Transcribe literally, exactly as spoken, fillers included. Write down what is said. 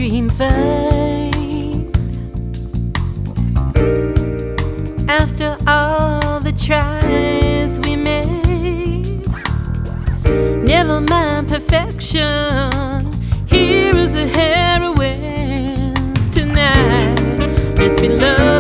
dream fade. After all the tries we made, never mind perfection, here is a heroines tonight. Let's be loved.